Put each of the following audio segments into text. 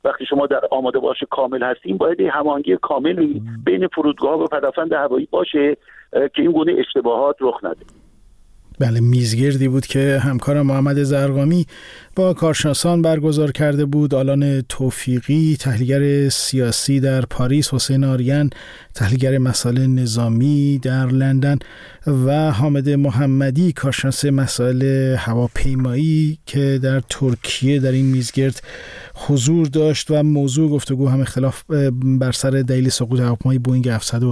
وقتی شما در آماده باش کامل هستیم باید هماهنگی کاملی بین فرودگاه و پدافند هوایی باشه که این گونه اشتباهات رخ نده. بله، میزگردی بود که همکارم محمد زرقامی با کارشناسان برگزار کرده بود. آلان توفیقی تحلیلگر سیاسی در پاریس، حسین آریان تحلیلگر مسائل نظامی در لندن و حامد محمدی کارشناس مسائل هواپیمایی که در ترکیه در این میزگرد حضور داشت و موضوع گفتگو هم اختلاف بر سر دلیل سقوط هواپیمای بوئینگ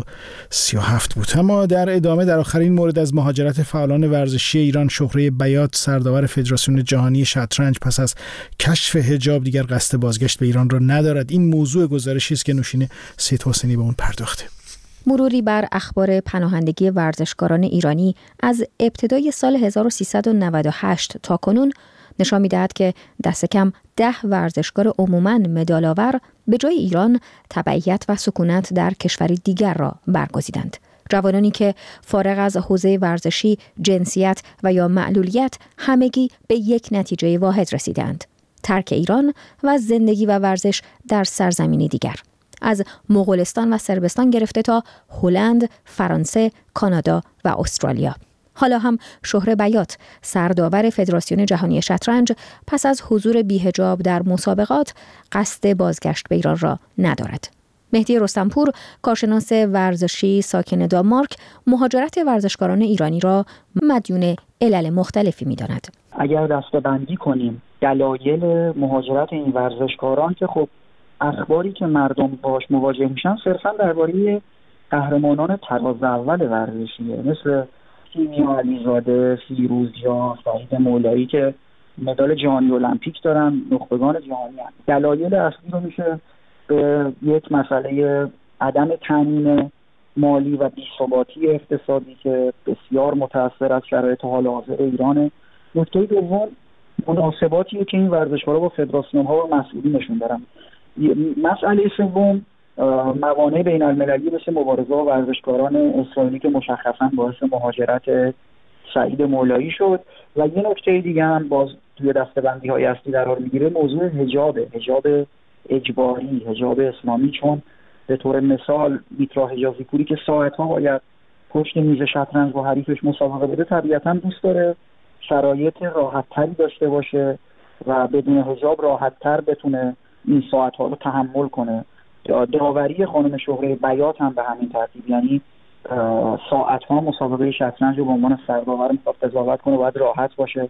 737 بود. اما در ادامه در آخرین مورد از مهاجرت فعالان ورزشی ایران، شهره بیات سرداور فدراسیون جهانی شطرنج پس از کشف حجاب دیگر قصد بازگشت به ایران را ندارد. این موضوع گزارشی است که نوشین سید حسینی به اون پرداخته. مروری بر اخبار پناهندگی ورزشکاران ایرانی از ابتدای سال 1398 تا کنون نشان می‌دهد که دست کم 10 ورزشکار عموماً مدال‌آور به جای ایران تبعیت و سکونت در کشوری دیگر را برگزیدند. جوانانی که فارغ از حوزه ورزشی، جنسیت و یا معلولیت همگی به یک نتیجه واحد رسیدند: ترک ایران و زندگی و ورزش در سرزمینی دیگر. از مغولستان و صربستان گرفته تا هلند، فرانسه، کانادا و استرالیا. حالا هم شهره بیات سرداور فدراسیون جهانی شطرنج پس از حضور بی‌حجاب در مسابقات قصد بازگشت به ایران را ندارد. مهدی رستمپور، کارشناس ورزشی ساکن دانمارک، مهاجرت ورزشکاران ایرانی را مدیون علل مختلفی می‌داند. اگر دسته‌بندی کنیم دلایل مهاجرت این ورزشکاران، که خب اخباری که مردم باش مواجه میشن صرفا درباره قهرمانان تراز اول ورزشیه، مثل کیمیا علیزاده، فیروزجان، سعید مولایی که مدال جهانی المپیک دارن، نخبگان جهانی هستند. دلایل اصلی رو میشه به یک مسئله عدم تامین مالی و بی‌ثباتی اقتصادی که بسیار متأثر از شرایط حال حاضر ایرانه. نکته دوم مناسباتیه که این ورزشکارا با فدراسیون‌ها و مسئولینشون دارن. مسئله سوم موانع بین المللی مثل مبارزه و ورزشکاران اسرائیلی که مشخصا باعث مهاجرت سعید مولایی شد. و یه نکته دیگه هم باز توی دسته‌بندی‌های اصلی قرار میگیره، موضوع حجاب اجباری، حجاب اسلامی. چون به طور مثال میترا حجازی پوری که ساعت‌ها باید پشت میز شطرنج با حریفش مسابقه بده، طبیعتاً دوست داره شرایط راحت‌تری داشته باشه و بدون حجاب راحت‌تر بتونه این ساعت‌ها رو تحمل کنه. داوری خانم شهره بیات هم به همین ترتیب، یعنی ساعت‌ها مسابقه شطرنج رو به عنوان سرداور میخواد قضاوت کنه، باید راحت باشه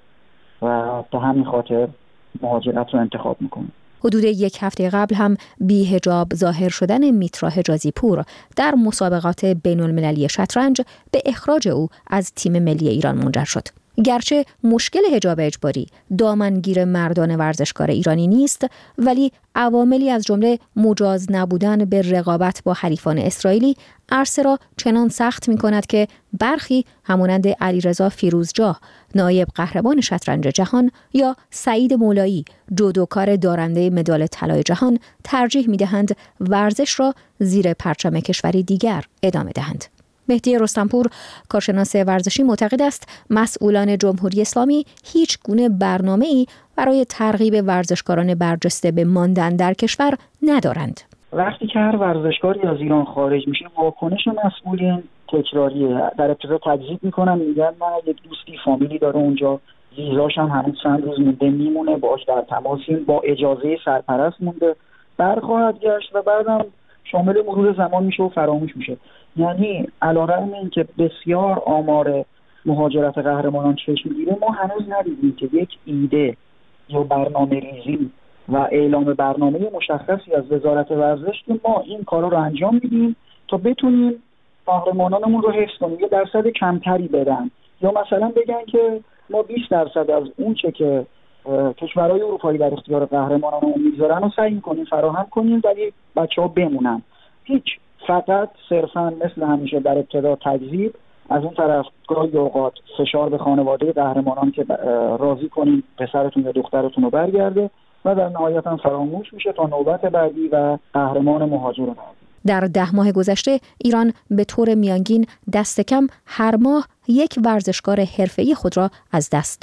و به همین خاطر مهاجرت رو انتخاب میکنه. حدود 1 هفته قبل هم بی حجاب ظاهر شدن میترا حجازی پور در مسابقات بین المللی شطرنج به اخراج او از تیم ملی ایران منجر شد. گرچه مشکل حجاب اجباری دامنگیر مردان ورزشکار ایرانی نیست، ولی عواملی از جمله مجاز نبودن به رقابت با حریفان اسرائیلی عرصه را چنان سخت می‌کند که برخی همانند علیرضا فیروزجاه، نایب قهرمان شطرنج جهان، یا سعید مولایی، جودوکار دارنده مدال طلای جهان، ترجیح می‌دهند ورزش را زیر پرچم کشوری دیگر ادامه دهند. مهدی رستمپور، کارشناس ورزشی، معتقد است مسئولان جمهوری اسلامی هیچ گونه برنامه‌ای برای ترغیب ورزشکاران برجسته به ماندن در کشور ندارند. وقتی که هر ورزشکاری از ایران خارج میشه، واکنش مسئولین تکراریه. در ابتدا تکذیب میکنن، میگن من یک دوستی فامیلی داره اونجا، ویزاش هم هنوز چند روز مونده میمونه، باش در تماسیم، با اجازه سرپرست مونده، برخواهد گشت و بعدم شامل مرور زمان میشه و فراموش میشه. یعنی علیرغم این که بسیار آمار مهاجرت قهرمانان چشم میگیره، ما هنوز ندیدیم که یک ایده یا برنامه‌ریزی و اعلام برنامه مشخصی از وزارت ورزش که ما این کارا رو انجام میدیم تا بتونیم قهرمانانمون رو حفظ کنیم، یه درصد کمتری بدن، یا مثلا بگن که ما 20% از اون چه که کشورهای اروپایی در اختیار قهرمانانمون میذارن و سعی کنیم فراهم کنیم ولی بچه‌ها بمونن. هیچ، فقط صرفا مثل همیشه در ابتدا تکذیب، از اون طرف گاهی اوقات فشار به خانواده قهرمانان که راضی کنیم پسرتون یا دخترتون رو برگرده و در نهایت هم فراموش میشه تا نوبت بعدی و قهرمان مهاجر بعدی. در 10 ماه گذشته ایران به طور میانگین دست کم هر ماه 1 ورزشکار حرفه‌ای خود را از دست داده.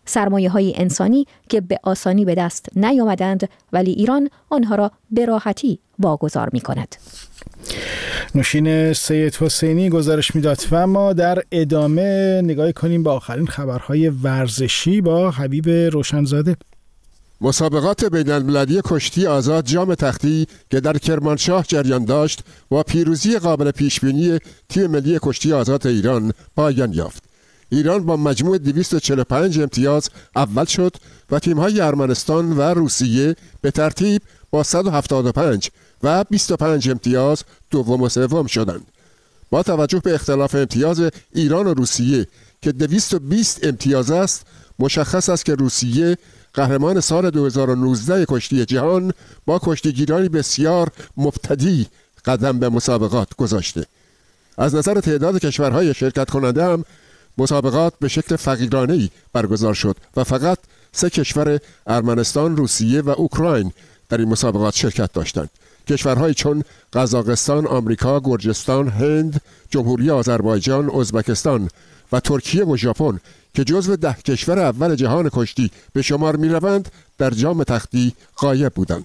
سرمایه‌های انسانی که به آسانی به دست نیامدند ولی ایران آنها را به راحتی واگذار می‌کند. نوشین سید حسینی گزارش میداد و ما در ادامه نگاه کنیم با آخرین خبرهای ورزشی با حبیب روشنزاده. مسابقات بین‌المللی کشتی آزاد جام تختی که در کرمانشاه جریان داشت با پیروزی قابل پیشبینی تیم ملی کشتی آزاد ایران پایان یافت. ایران با مجموع 245 امتیاز اول شد و تیم‌های ارمنستان و روسیه به ترتیب با 175 و 25 امتیاز دوم و سوم شدند. با توجه به اختلاف امتیاز ایران و روسیه که 220 امتیاز است، مشخص است که روسیه قهرمان سال 2019 کشتی جهان با کشتیگیرانی بسیار مبتدی قدم به مسابقات گذاشته. از نظر تعداد کشورهای شرکت کننده هم مسابقات به شکل فقیرانه‌ای برگزار شد و فقط 3 کشور ارمنستان، روسیه و اوکراین در این مسابقات شرکت داشتند. کشورهایی چون قزاقستان، آمریکا، گرجستان، هند، جمهوری آذربایجان، ازبکستان و ترکیه و ژاپن که جزو 10 کشور اول جهان کشتی به شمار می‌روند در جام تختی غایب بودند.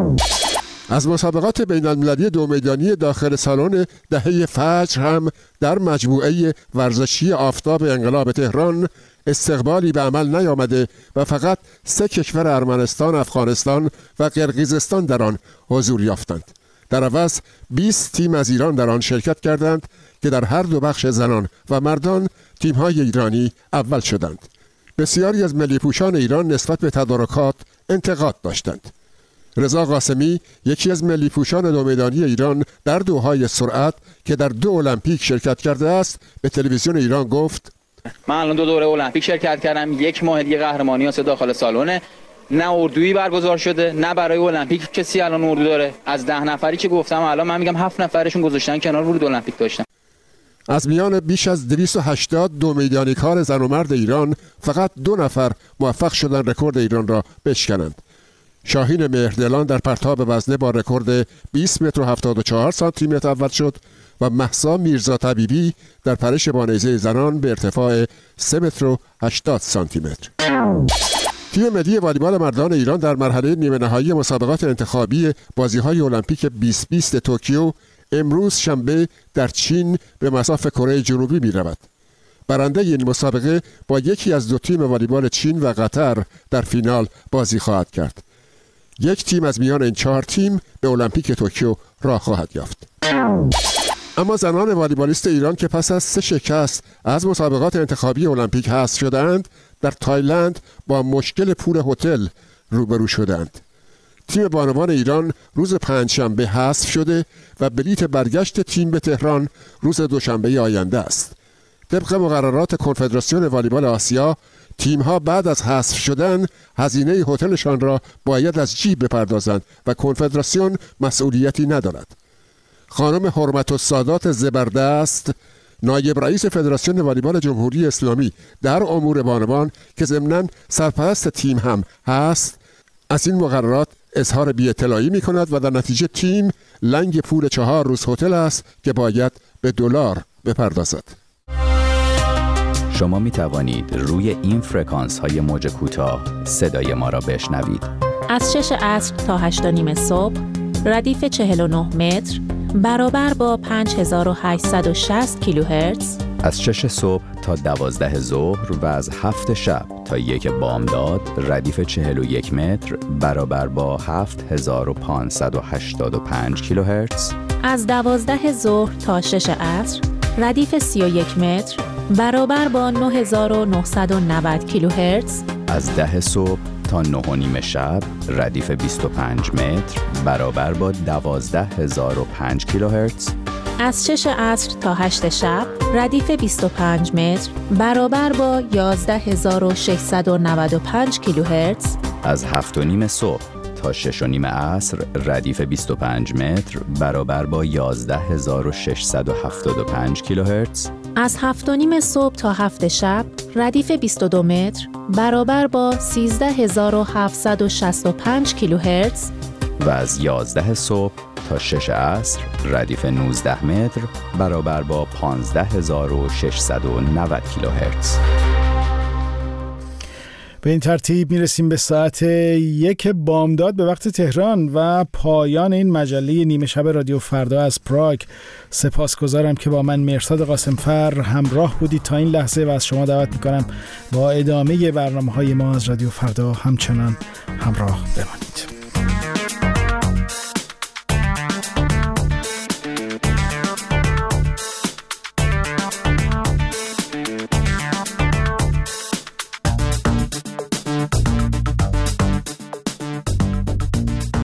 از مسابقات بین‌المللی دو میدانی داخل سالن دهه فجر هم در مجموعه ورزشی آفتاب انقلاب تهران استقبالی به عمل نیامده و فقط 3 کشور ارمنستان، افغانستان و قرقیزستان در آن حضور یافتند. در عوض 20 تیم از ایران در آن شرکت کردند که در هر دو بخش زنان و مردان تیم‌های ایرانی اول شدند. بسیاری از ملی پوشان ایران نسبت به تدارکات انتقاد داشتند. رضا قاسمی یکی از ملی پوشان دو میدانی ایران در دوحای سرعت که در 2 المپیک شرکت کرده است به تلویزیون ایران گفت: من الان 2 دوره المپیک شرکت کردم، 1 ماه دیگه قهرمانی واسه داخل سالونه. نه اردویی برگزار شده، نه برای المپیک کسی الان اردو داره. از 10 نفری که گفتم الان من میگم 7 نفرشون گذاشتن کنار، ورود المپیک داشتن. از میان بیش از 280 دو میدانی کار زن و مرد ایران فقط 2 نفر موفق شدن رکورد ایران را بشکنند. شاهین مهردلان در پرتاب وزنه با رکورد 20 متر و 74 سانتی متر اول شد و مهسا میرزا طبیبی در پرش با نیزه زنان به ارتفاع 3 متر و 80 سانتی متر. تیم ملی والیبال مردان ایران در مرحله نیمه نهایی مسابقات انتخابی بازی‌های المپیک 2020 توکیو امروز شنبه در چین به مصاف کره جنوبی می‌رود. برنده این مسابقه با یکی از 2 تیم والیبال چین و قطر در فینال بازی خواهد کرد. 1 تیم از میان این 4 تیم به المپیک توکیو راه خواهد یافت. اما زنان والیبالیست ایران که پس از 3 شکست از مسابقات انتخابی المپیک حذف شدند، در تایلند با مشکل پول هتل روبرو شدند. تیم بانوان ایران روز پنجشنبه حذف شده و بلیت برگشت تیم به تهران روز دوشنبه آینده است. طبق مقررات کنفدراسیون والیبال آسیا، تیم‌ها بعد از حذف شدن هزینه هتلشان را باید از جیب بپردازند و کنفدراسیون مسئولیتی ندارد. خانم حرمت السادات زبردست، نایب رئیس فدراسیون والیبال جمهوری اسلامی در امور بانوان که ضمناً سرپرست تیم هم هست، از این مقررات اظهار بی‌اطلاعی می‌کند و در نتیجه تیم لنگ پول 4 روز هتل است که باید به دلار بپردازد. شما می توانید روی این فرکانس های موج کوتاه صدای ما را بشنوید. از 6 عصر تا 8:30 صبح، ردیف 49 متر برابر با 5860 کیلوهرتز. از 6 صبح تا 12 ظهر و از 7 شب تا 1 بامداد، ردیف 41 متر برابر با 7585 کیلوهرتز. از 12 ظهر تا 6 عصر، ردیف 31 متر برابر با 9990 کیلوهرتز. از 10 صبح تا 9:30 شب، ردیف 25 متر برابر با 12005 کیلوهرتز. از 6 عصر تا 8 شب، ردیف 25 متر برابر با 11695 کیلوهرتز. از 7:30 صبح تا 6:30 عصر، ردیف 25 متر برابر با 11675 کیلوهرتز. از 7:30 صبح تا 7 شب، ردیف 22 متر برابر با 13765 کیلوهرتز. و از 11 صبح تا 6 عصر، ردیف 19 متر برابر با 15690 کیلوهرتز. به این ترتیب میرسیم به ساعت 1 بامداد به وقت تهران و پایان این مجله نیمه شب رادیو فردا از پراگ. سپاسگزارم که با من مرصاد قاسمفر همراه بودید تا این لحظه و از شما دعوت میکنم با ادامه برنامه‌های ما از رادیو فردا همچنان همراه بمانید.